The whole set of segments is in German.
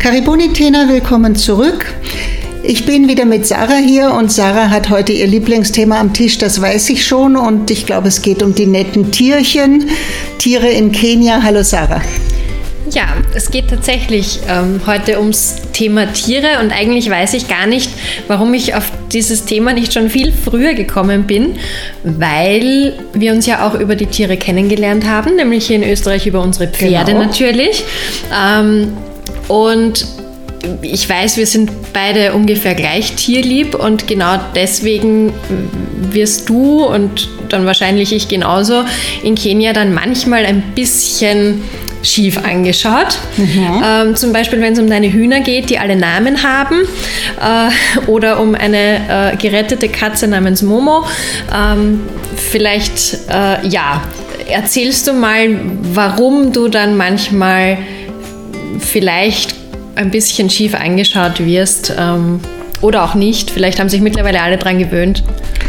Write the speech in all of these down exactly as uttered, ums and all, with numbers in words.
Karibuni Tena, willkommen zurück. Ich bin wieder mit Sarah hier und Sarah hat heute ihr Lieblingsthema am Tisch, das weiß ich schon. Und ich glaube, es geht um die netten Tierchen, Tiere in Kenia. Hallo Sarah. Ja, es geht tatsächlich ähm, heute ums Thema Tiere und eigentlich weiß ich gar nicht, warum ich auf dieses Thema nicht schon viel früher gekommen bin, weil wir uns ja auch über die Tiere kennengelernt haben, nämlich hier in Österreich über unsere Pferde genau. natürlich. Ähm, und ich weiß, wir sind beide ungefähr gleich tierlieb und genau deswegen wirst du und dann wahrscheinlich ich genauso in Kenia dann manchmal ein bisschen schief angeschaut. Mhm. Ähm, zum Beispiel, wenn es um deine Hühner geht, die alle Namen haben, äh, oder um eine äh, gerettete Katze namens Momo. Ähm, vielleicht, äh, ja, erzählst du mal, warum du dann manchmal vielleicht ein bisschen schief angeschaut wirst, ähm, oder auch nicht. Vielleicht haben sich mittlerweile alle dran gewöhnt.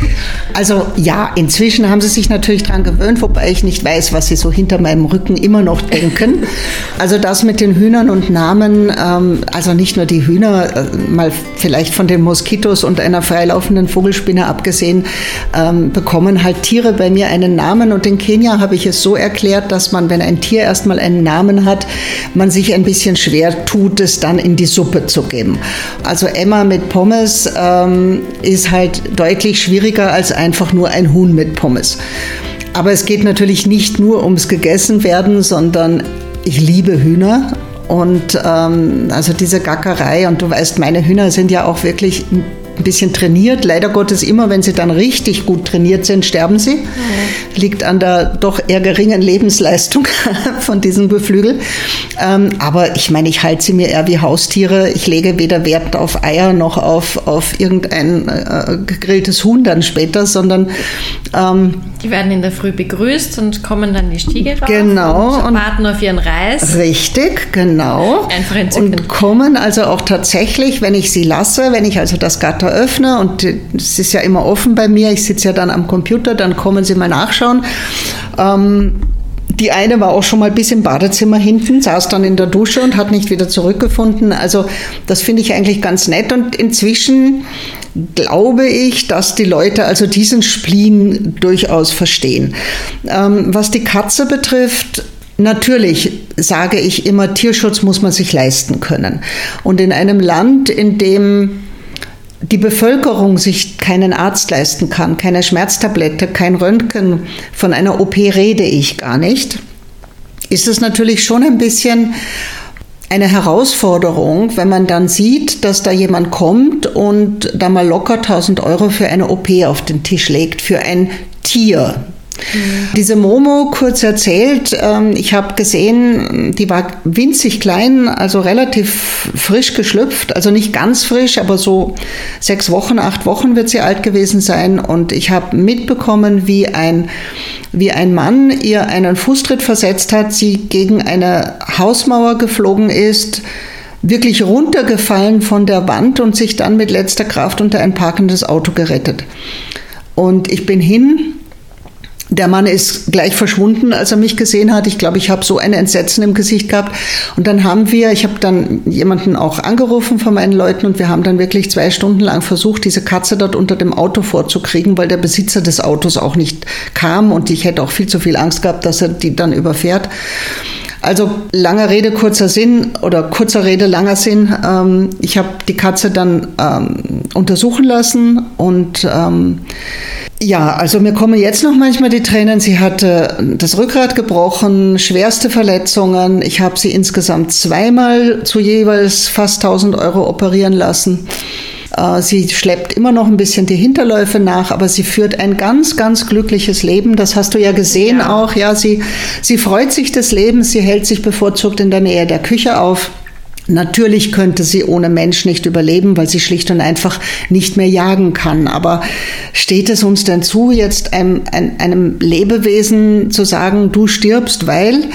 Also ja, inzwischen haben sie sich natürlich dran gewöhnt, wobei ich nicht weiß, was sie so hinter meinem Rücken immer noch denken. Also das mit den Hühnern und Namen, ähm, also nicht nur die Hühner, äh, mal vielleicht von den Moskitos und einer freilaufenden Vogelspinne abgesehen, ähm, bekommen halt Tiere bei mir einen Namen. Und in Kenia habe ich es so erklärt, dass man, wenn ein Tier erstmal einen Namen hat, man sich ein bisschen schwer tut, es dann in die Suppe zu geben. Also Emma mit Pommes ähm, ist halt deutlich schwieriger als einfach nur ein Huhn mit Pommes. Aber es geht natürlich nicht nur ums Gegessenwerden, sondern ich liebe Hühner und ähm, also diese Gackerei und du weißt, meine Hühner sind ja auch wirklich ein bisschen trainiert. Leider Gottes immer, wenn sie dann richtig gut trainiert sind, sterben sie. Mhm. Liegt an der doch eher geringen Lebensleistung von diesem Geflügel. Ähm, aber ich meine, ich halte sie mir eher wie Haustiere. Ich lege weder Wert auf Eier noch auf, auf irgendein äh, gegrilltes Huhn dann später, sondern ähm, die werden in der Früh begrüßt und kommen dann die Stiege rauf genau, und warten auf ihren Reis. Richtig, genau. Einfach entzückend. Und kommen also auch tatsächlich, wenn ich sie lasse, wenn ich also das Gatter öffne und es ist ja immer offen bei mir, ich sitze ja dann am Computer, dann kommen sie mal nachschauen. Ähm, die eine war auch schon mal bis im Badezimmer hinten, saß dann in der Dusche und hat nicht wieder zurückgefunden. Also das finde ich eigentlich ganz nett und inzwischen glaube ich, dass die Leute also diesen Spleen durchaus verstehen. Ähm, was die Katze betrifft, natürlich sage ich immer, Tierschutz muss man sich leisten können. Und in einem Land, in dem die Bevölkerung sich keinen Arzt leisten kann, keine Schmerztablette, kein Röntgen, von einer O P rede ich gar nicht, ist es natürlich schon ein bisschen eine Herausforderung, wenn man dann sieht, dass da jemand kommt und da mal locker tausend Euro für eine O P auf den Tisch legt, für ein Tier. Mhm. Diese Momo, kurz erzählt, ich habe gesehen, die war winzig klein, also relativ frisch geschlüpft, also nicht ganz frisch, aber so sechs Wochen, acht Wochen wird sie alt gewesen sein und ich habe mitbekommen, wie ein, wie ein Mann ihr einen Fußtritt versetzt hat, sie gegen eine Hausmauer geflogen ist, wirklich runtergefallen von der Wand und sich dann mit letzter Kraft unter ein parkendes Auto gerettet. Und ich bin hin. Der Mann ist gleich verschwunden, als er mich gesehen hat. Ich glaube, ich habe so ein Entsetzen im Gesicht gehabt. Und dann haben wir, ich habe dann jemanden auch angerufen von meinen Leuten und wir haben dann wirklich zwei Stunden lang versucht, diese Katze dort unter dem Auto vorzukriegen, weil der Besitzer des Autos auch nicht kam und ich hätte auch viel zu viel Angst gehabt, dass er die dann überfährt. Also langer Rede, kurzer Sinn oder kurzer Rede, langer Sinn. Ähm, ich habe die Katze dann ähm, untersuchen lassen und ähm, ja, also mir kommen jetzt noch manchmal die Tränen. Sie hatte das Rückgrat gebrochen, schwerste Verletzungen. Ich habe sie insgesamt zweimal zu jeweils fast tausend Euro operieren lassen. Sie schleppt immer noch ein bisschen die Hinterläufe nach, aber sie führt ein ganz, ganz glückliches Leben. Das hast du ja gesehen ja. auch. Ja, sie, sie freut sich des Lebens. Sie hält sich bevorzugt in der Nähe der Küche auf. Natürlich könnte sie ohne Mensch nicht überleben, weil sie schlicht und einfach nicht mehr jagen kann. Aber steht es uns denn zu, jetzt einem, einem Lebewesen zu sagen, du stirbst, weil...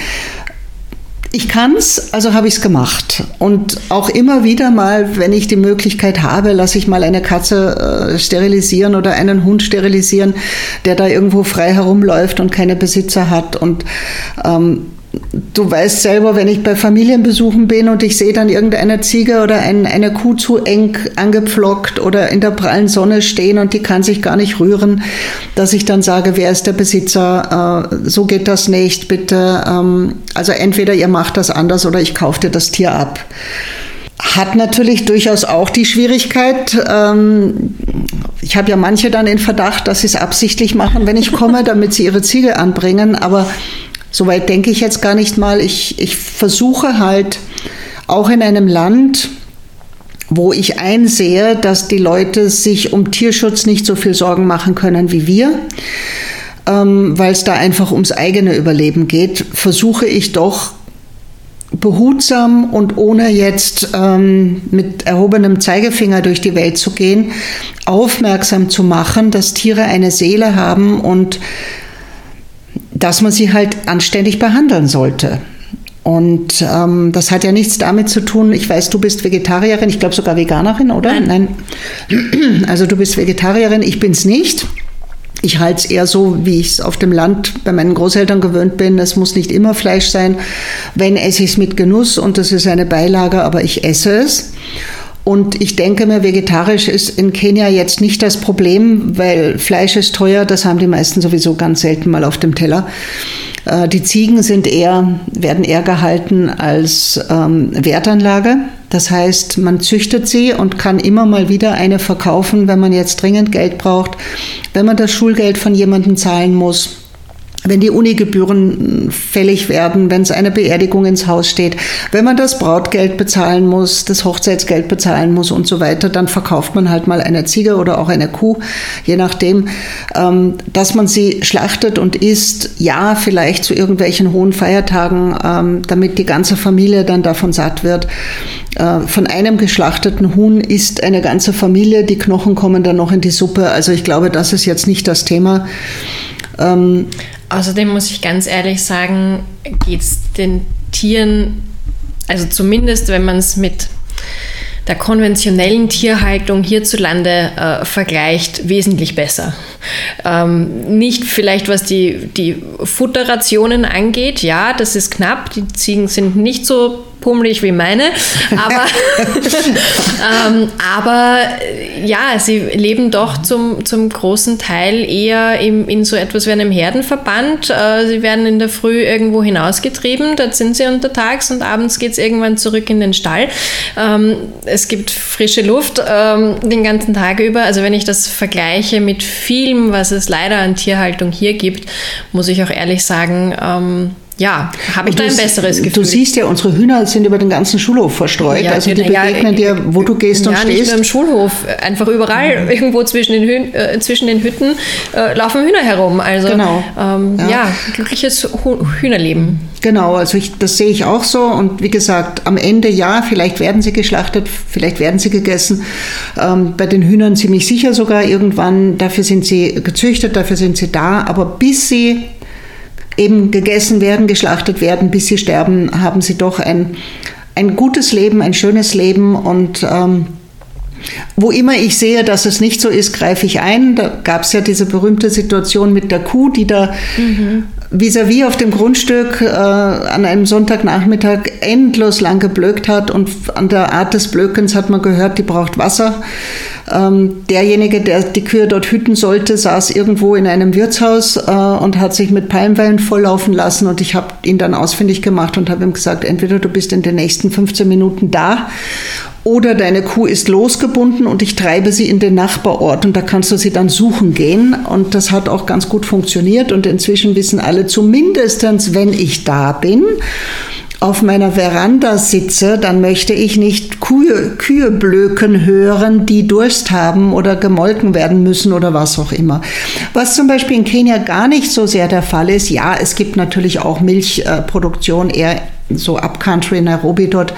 Ich kann's, also habe ich es gemacht. Und auch immer wieder mal, wenn ich die Möglichkeit habe, lasse ich mal eine Katze äh, sterilisieren oder einen Hund sterilisieren, der da irgendwo frei herumläuft und keine Besitzer hat. Und ähm, du weißt selber, wenn ich bei Familienbesuchen bin und ich sehe dann irgendeine Ziege oder ein, eine Kuh zu eng angepflockt oder in der prallen Sonne stehen und die kann sich gar nicht rühren, dass ich dann sage, wer ist der Besitzer, äh, so geht das nicht, bitte. Ähm, also entweder ihr macht das anders oder ich kaufe dir das Tier ab. Hat natürlich durchaus auch die Schwierigkeit, ähm, ich habe ja manche dann in Verdacht, dass sie es absichtlich machen, wenn ich komme, damit sie ihre Ziege anbringen, aber soweit denke ich jetzt gar nicht mal. Ich, ich versuche halt auch in einem Land, wo ich einsehe, dass die Leute sich um Tierschutz nicht so viel Sorgen machen können wie wir, ähm, weil es da einfach ums eigene Überleben geht, versuche ich doch behutsam und ohne jetzt ähm, mit erhobenem Zeigefinger durch die Welt zu gehen, aufmerksam zu machen, dass Tiere eine Seele haben und dass man sie halt anständig behandeln sollte. Und ähm, das hat ja nichts damit zu tun, ich weiß, du bist Vegetarierin, ich glaube sogar Veganerin, oder? Nein. Nein. Also du bist Vegetarierin, ich bin's nicht. Ich halte es eher so, wie ich es auf dem Land bei meinen Großeltern gewöhnt bin. Es muss nicht immer Fleisch sein. Wenn, esse ich es mit Genuss und das ist eine Beilage, aber ich esse es. Und ich denke mir, vegetarisch ist in Kenia jetzt nicht das Problem, weil Fleisch ist teuer, das haben die meisten sowieso ganz selten mal auf dem Teller. Die Ziegen sind eher, werden eher gehalten als ähm, Wertanlage. Das heißt, man züchtet sie und kann immer mal wieder eine verkaufen, wenn man jetzt dringend Geld braucht, wenn man das Schulgeld von jemandem zahlen muss, wenn die Unigebühren fällig werden, wenn es eine Beerdigung ins Haus steht, wenn man das Brautgeld bezahlen muss, das Hochzeitsgeld bezahlen muss und so weiter, dann verkauft man halt mal eine Ziege oder auch eine Kuh, je nachdem, ähm, dass man sie schlachtet und isst, ja, vielleicht zu irgendwelchen hohen Feiertagen, ähm, damit die ganze Familie dann davon satt wird. Äh, von einem geschlachteten Huhn isst eine ganze Familie, die Knochen kommen dann noch in die Suppe, also ich glaube, das ist jetzt nicht das Thema. Ähm, Außerdem muss ich ganz ehrlich sagen, geht es den Tieren, also zumindest wenn man es mit der konventionellen Tierhaltung hierzulande äh, vergleicht, wesentlich besser. Ähm, nicht vielleicht, was die, die Futterrationen angeht, ja, das ist knapp, die Ziegen sind nicht so pummelig wie meine, aber, ähm, aber ja, sie leben doch zum, zum großen Teil eher im, in so etwas wie einem Herdenverband. Äh, sie werden in der Früh irgendwo hinausgetrieben, dort sind sie untertags und abends geht es irgendwann zurück in den Stall. Ähm, es gibt frische Luft ähm, den ganzen Tag über. Also wenn ich das vergleiche mit vielem, was es leider an Tierhaltung hier gibt, muss ich auch ehrlich sagen, ähm, ja, habe ich da ein besseres Gefühl. Du siehst ja, unsere Hühner sind über den ganzen Schulhof verstreut. Ja, also die ja, begegnen dir, wo du gehst ja, und stehst. Ja, nicht nur im Schulhof, einfach überall, mhm. irgendwo zwischen den, Hü- äh, zwischen den Hütten äh, laufen Hühner herum. Also genau. ähm, ja. ja, glückliches Hühnerleben. Genau, also ich, das sehe ich auch so. Und wie gesagt, am Ende ja, vielleicht werden sie geschlachtet, vielleicht werden sie gegessen. Ähm, bei den Hühnern ziemlich sicher sogar irgendwann. Dafür sind sie gezüchtet, dafür sind sie da. Aber bis sie eben gegessen werden, geschlachtet werden, bis sie sterben, haben sie doch ein, ein gutes Leben, ein schönes Leben. Und ähm, wo immer ich sehe, dass es nicht so ist, greife ich ein. Da gab es ja diese berühmte Situation mit der Kuh, die da mhm. vis-à-vis auf dem Grundstück äh, an einem Sonntagnachmittag endlos lang geblökt hat. Und an der Art des Blökens hat man gehört, die braucht Wasser. Ähm, derjenige, der die Kühe dort hüten sollte, saß irgendwo in einem Wirtshaus äh, und hat sich mit Palmwein volllaufen lassen. Und ich habe ihn dann ausfindig gemacht und habe ihm gesagt, entweder du bist in den nächsten fünfzehn Minuten da oder deine Kuh ist losgebunden und ich treibe sie in den Nachbarort und da kannst du sie dann suchen gehen. Und das hat auch ganz gut funktioniert und inzwischen wissen alle, zumindest wenn ich da bin, auf meiner Veranda sitze, dann möchte ich nicht Kühe, Kühe blöken hören, die Durst haben oder gemolken werden müssen oder was auch immer. Was zum Beispiel in Kenia gar nicht so sehr der Fall ist, ja, es gibt natürlich auch Milchproduktion, eher so Upcountry, Nairobi dort,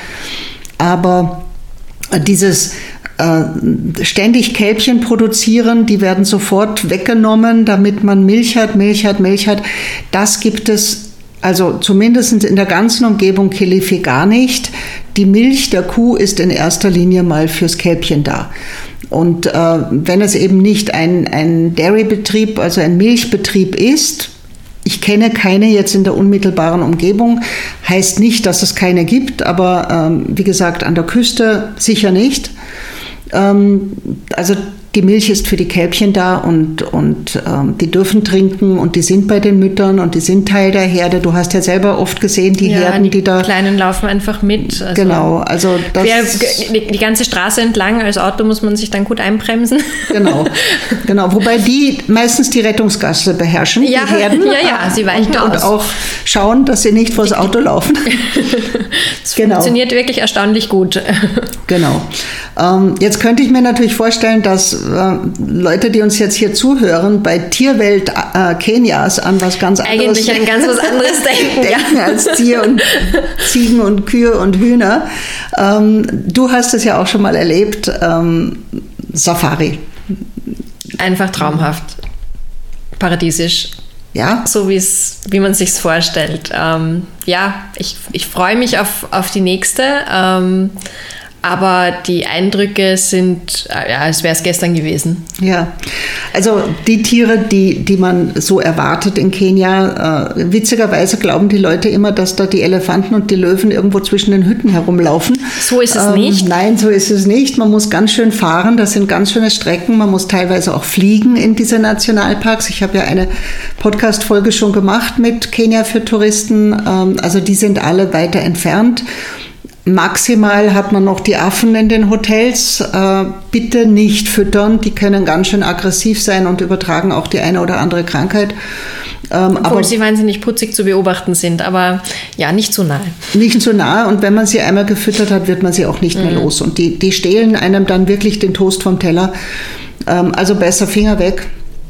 aber dieses äh, ständig Kälbchen produzieren, die werden sofort weggenommen, damit man Milch hat, Milch hat, Milch hat, das gibt es also zumindest in der ganzen Umgebung Kilifi gar nicht. Die Milch der Kuh ist in erster Linie mal fürs Kälbchen da. Und äh, wenn es eben nicht ein, ein Dairy-Betrieb, also ein Milchbetrieb ist, Ich kenne keine jetzt in der unmittelbaren Umgebung. Heißt nicht, dass es keine gibt, aber ähm, wie gesagt, an der Küste sicher nicht. Ähm, also die Milch ist für die Kälbchen da und, und ähm, die dürfen trinken und die sind bei den Müttern und die sind Teil der Herde. Du hast ja selber oft gesehen, die ja, Herden, die, die da... die Kleinen laufen einfach mit. Also genau, also das... Quer, die, die ganze Straße entlang, als Auto muss man sich dann gut einbremsen. Genau, genau. Wobei die meistens die Rettungsgasse beherrschen, ja, die Herden. Ja, ja, sie weichen und, aus. Und auch schauen, dass sie nicht vors Auto laufen. Das genau. funktioniert wirklich erstaunlich gut. Genau. Ähm, jetzt könnte ich mir natürlich vorstellen, dass Leute, die uns jetzt hier zuhören, bei Tierwelt äh, Kenias an was ganz anderes Eigentlich an ganz was anderes denken, denken ja. als Tier und Ziegen und Kühe und Hühner. Ähm, du hast es ja auch schon mal erlebt, ähm, Safari. Einfach traumhaft, paradiesisch. Ja? So wie's, wie man sich's vorstellt. Ähm, ja, ich, ich freue mich auf, auf die nächste. Ähm, Aber die Eindrücke sind, ja, als wäre es gestern gewesen. Ja, also die Tiere, die, die man so erwartet in Kenia, äh, witzigerweise glauben die Leute immer, dass da die Elefanten und die Löwen irgendwo zwischen den Hütten herumlaufen. So ist es ähm, nicht? Nein, so ist es nicht. Man muss ganz schön fahren, das sind ganz schöne Strecken. Man muss teilweise auch fliegen in diese Nationalparks. Ich habe ja eine Podcast-Folge schon gemacht mit Kenia für Touristen. Ähm, also die sind alle weiter entfernt. Maximal hat man noch die Affen in den Hotels. Äh, bitte nicht füttern, die können ganz schön aggressiv sein und übertragen auch die eine oder andere Krankheit. Ähm, Obwohl aber sie wahnsinnig putzig zu beobachten sind, aber ja, nicht zu nahe. Nicht zu nahe und wenn man sie einmal gefüttert hat, wird man sie auch nicht mhm. mehr los. Und die, die stehlen einem dann wirklich den Toast vom Teller. Ähm, also besser Finger weg.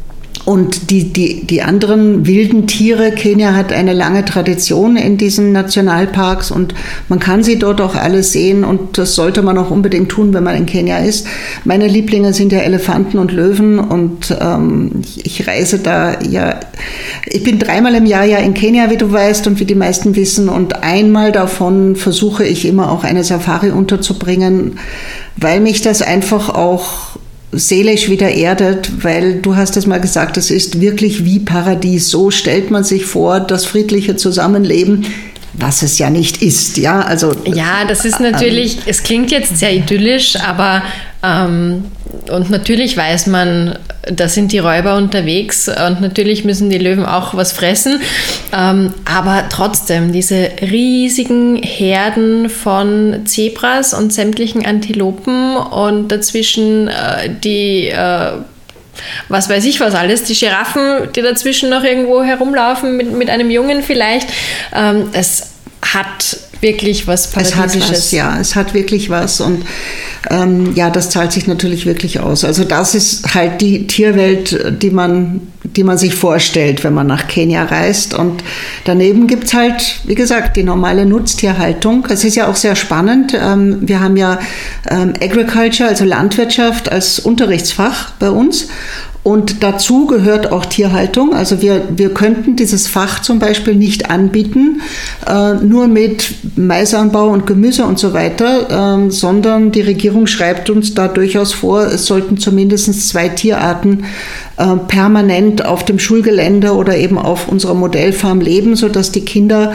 Und die, die, die anderen wilden Tiere, Kenia hat eine lange Tradition in diesen Nationalparks und man kann sie dort auch alle sehen und das sollte man auch unbedingt tun, wenn man in Kenia ist. Meine Lieblinge sind ja Elefanten und Löwen und ähm, ich, ich reise da ja, ich bin dreimal im Jahr ja in Kenia, wie du weißt und wie die meisten wissen und einmal davon versuche ich immer auch eine Safari unterzubringen, weil mich das einfach auch seelisch wieder erdet, weil du hast es mal gesagt, es ist wirklich wie Paradies. So stellt man sich vor, das friedliche Zusammenleben, was es ja nicht ist. Ja, also, ja, das ist natürlich, ähm, es klingt jetzt sehr idyllisch, aber ähm, und natürlich weiß man, da sind die Räuber unterwegs und natürlich müssen die Löwen auch was fressen, ähm, aber trotzdem diese riesigen Herden von Zebras und sämtlichen Antilopen und dazwischen äh, die äh, was weiß ich was alles, die Giraffen, die dazwischen noch irgendwo herumlaufen mit, mit einem Jungen vielleicht, ähm, es hat wirklich was Paradiesisches. Es hat was, ja, es hat wirklich was und ähm, ja, das zahlt sich natürlich wirklich aus. Also das ist halt die Tierwelt, die man, die man sich vorstellt, wenn man nach Kenia reist und daneben gibt es halt, wie gesagt, die normale Nutztierhaltung. Es ist ja auch sehr spannend. Ähm, wir haben ja ähm, Agriculture, also Landwirtschaft als Unterrichtsfach bei uns. Und dazu gehört auch Tierhaltung. Also wir, wir könnten dieses Fach zum Beispiel nicht anbieten, äh, nur mit Maisanbau und Gemüse und so weiter, äh, sondern die Regierung schreibt uns da durchaus vor, es sollten zumindest zwei Tierarten äh, permanent auf dem Schulgelände oder eben auf unserer Modellfarm leben, sodass die Kinder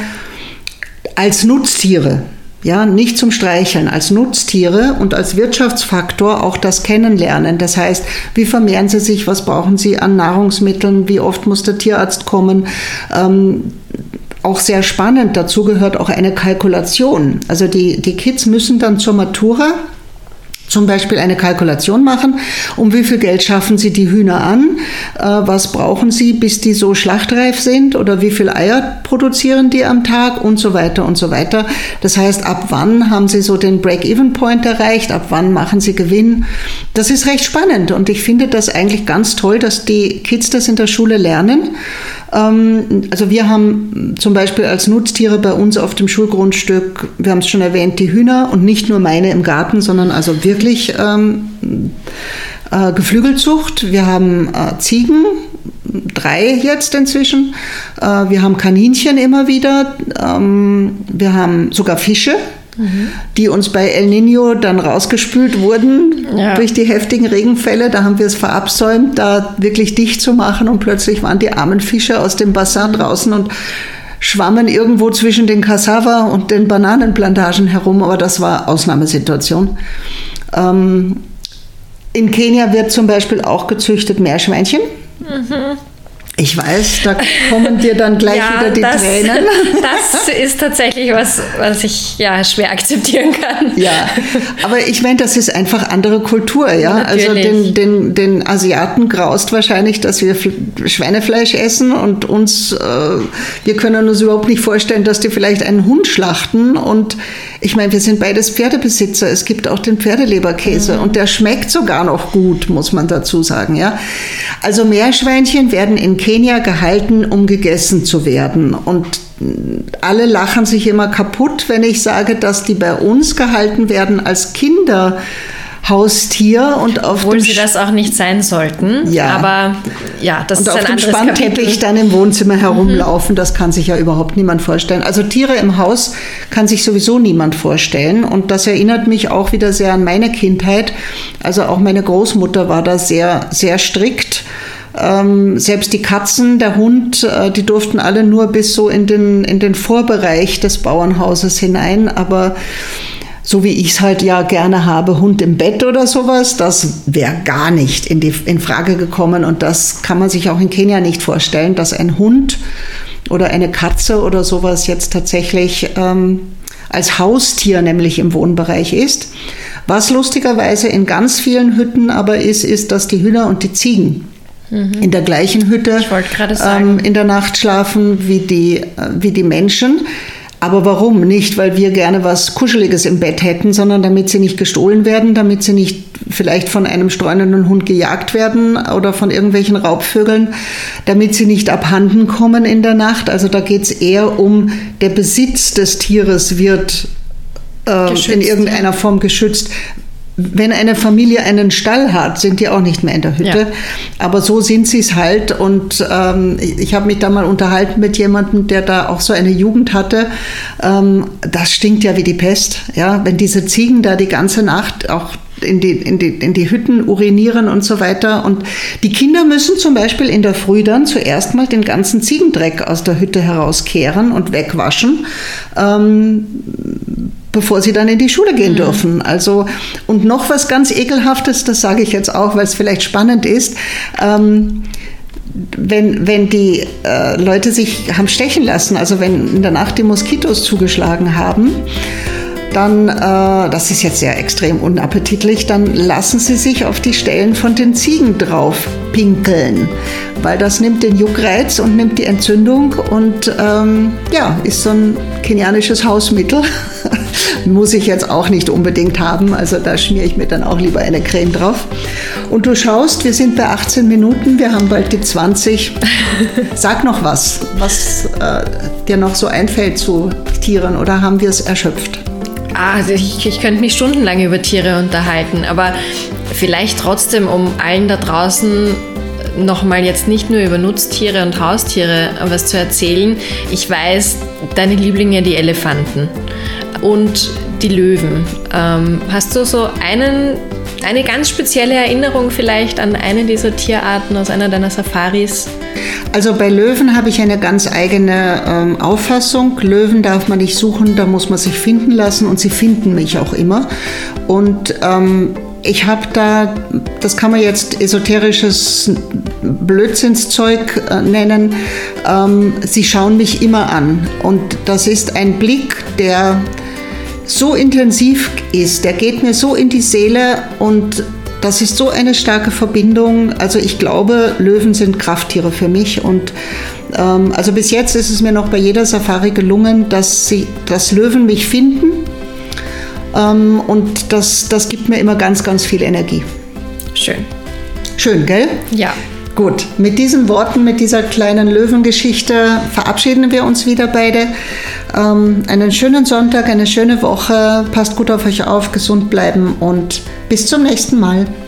als Nutztiere, ja, nicht zum Streicheln, als Nutztiere und als Wirtschaftsfaktor auch das kennenlernen. Das heißt, wie vermehren sie sich, was brauchen sie an Nahrungsmitteln, wie oft muss der Tierarzt kommen. Ähm, auch sehr spannend, dazu gehört auch eine Kalkulation. Also die, die Kids müssen dann zur Matura zum Beispiel eine Kalkulation machen, um wie viel Geld schaffen Sie die Hühner an, äh, was brauchen Sie, bis die so schlachtreif sind oder wie viel Eier produzieren die am Tag und so weiter und so weiter. Das heißt, ab wann haben Sie so den Break-Even-Point erreicht, ab wann machen Sie Gewinn. Das ist recht spannend und ich finde das eigentlich ganz toll, dass die Kids das in der Schule lernen. Ähm, also wir haben zum Beispiel als Nutztiere bei uns auf dem Schulgrundstück, wir haben es schon erwähnt, die Hühner und nicht nur meine im Garten, sondern also wirklich ähm, äh, Geflügelzucht. Wir haben äh, Ziegen, drei jetzt inzwischen. Äh, wir haben Kaninchen immer wieder. Ähm, wir haben sogar Fische. mhm. die uns bei El Niño dann rausgespült wurden ja. durch die heftigen Regenfälle. Da haben wir es verabsäumt, da wirklich dicht zu machen und plötzlich waren die armen Fische aus dem Bassin draußen und schwammen irgendwo zwischen den Cassava und den Bananenplantagen herum, aber das war Ausnahmesituation. Ähm, in Kenia wird zum Beispiel auch gezüchtet Meerschweinchen. Mhm. Ich weiß, da kommen dir dann gleich ja, wieder die das, Tränen. Das ist tatsächlich was, was ich ja schwer akzeptieren kann. Ja, aber ich meine, das ist einfach andere Kultur, ja. Natürlich. Also den, den, den Asiaten graust wahrscheinlich, dass wir Schweinefleisch essen und uns, äh, wir können uns überhaupt nicht vorstellen, dass die vielleicht einen Hund schlachten. Und ich meine, wir sind beides Pferdebesitzer. Es gibt auch den Pferdeleberkäse mhm. und der schmeckt sogar noch gut, muss man dazu sagen, ja. Also Meerschweinchen werden in Kenia gehalten, um gegessen zu werden. Und alle lachen sich immer kaputt, wenn ich sage, dass die bei uns gehalten werden als Kinderhaustier. Und auf Obwohl sie das auch nicht sein sollten. Ja. Aber ja, das und ist ein anderes Kapitel. Und auf dem Spannteppich dann im Wohnzimmer herumlaufen, mhm. das kann sich ja überhaupt niemand vorstellen. Also Tiere im Haus kann sich sowieso niemand vorstellen. Und das erinnert mich auch wieder sehr an meine Kindheit. Also auch meine Großmutter war da sehr, sehr strikt. Ähm, selbst die Katzen, der Hund, äh, die durften alle nur bis so in den, in den Vorbereich des Bauernhauses hinein. Aber so wie ich es halt ja gerne habe, Hund im Bett oder sowas, das wäre gar nicht in, die, in Frage gekommen. Und das kann man sich auch in Kenia nicht vorstellen, dass ein Hund oder eine Katze oder sowas jetzt tatsächlich ähm, als Haustier nämlich im Wohnbereich ist. Was lustigerweise in ganz vielen Hütten aber ist, ist, dass die Hühner und die Ziegen in der gleichen Hütte ähm, in der Nacht schlafen wie die, äh, wie die Menschen. Aber warum? Nicht, weil wir gerne was Kuscheliges im Bett hätten, sondern damit sie nicht gestohlen werden, damit sie nicht vielleicht von einem streunenden Hund gejagt werden oder von irgendwelchen Raubvögeln, damit sie nicht abhanden kommen in der Nacht. Also da geht es eher um, der Besitz des Tieres wird äh, in irgendeiner Form geschützt. Wenn eine Familie einen Stall hat, sind die auch nicht mehr in der Hütte. Ja. Aber so sind sie es halt. Und ähm, ich habe mich da mal unterhalten mit jemandem, der da auch so eine Jugend hatte. Ähm, das stinkt ja wie die Pest. Ja? Wenn diese Ziegen da die ganze Nacht auch in die, in die, in die Hütten urinieren und so weiter. Und die Kinder müssen zum Beispiel in der Früh dann zuerst mal den ganzen Ziegendreck aus der Hütte herauskehren und wegwaschen. Ähm, bevor sie dann in die Schule gehen mhm. dürfen. Also, und noch was ganz Ekelhaftes, das sage ich jetzt auch, weil es vielleicht spannend ist, ähm, wenn, wenn die äh, Leute sich haben stechen lassen, also wenn in der Nacht die Moskitos zugeschlagen haben, dann, äh, das ist jetzt sehr extrem unappetitlich, dann lassen sie sich auf die Stellen von den Ziegen drauf pinkeln, weil das nimmt den Juckreiz und nimmt die Entzündung und ähm, ja, ist so ein kenianisches Hausmittel. Muss ich jetzt auch nicht unbedingt haben, also da schmiere ich mir dann auch lieber eine Creme drauf. Und du schaust, wir sind bei achtzehn Minuten, wir haben bald die zwanzig. Sag noch was, was äh, dir noch so einfällt zu Tieren, oder haben wir es erschöpft? Ah, also ich, ich könnte mich stundenlang über Tiere unterhalten, aber vielleicht trotzdem, um allen da draußen nochmal jetzt nicht nur über Nutztiere und Haustiere was zu erzählen. Ich weiß, deine Lieblinge, die Elefanten und die Löwen. Ähm, hast du so einen, eine ganz spezielle Erinnerung vielleicht an eine dieser Tierarten aus einer deiner Safaris? Also bei Löwen habe ich eine ganz eigene ähm, Auffassung. Löwen darf man nicht suchen, da muss man sich finden lassen, und sie finden mich auch immer. Und ähm, ich habe da, das kann man jetzt esoterisches Blödsinnszeug äh, nennen, ähm, sie schauen mich immer an. Und das ist ein Blick, der so intensiv ist, der geht mir so in die Seele, und das ist so eine starke Verbindung. Also ich glaube, Löwen sind Krafttiere für mich, und ähm, also bis jetzt ist es mir noch bei jeder Safari gelungen, dass, sie, dass Löwen mich finden, ähm, und das, das gibt mir immer ganz, ganz viel Energie. Schön. Schön, gell? Ja. Gut, mit diesen Worten, mit dieser kleinen Löwengeschichte verabschieden wir uns wieder beide. Ähm, einen schönen Sonntag, eine schöne Woche. Passt gut auf euch auf, gesund bleiben und bis zum nächsten Mal.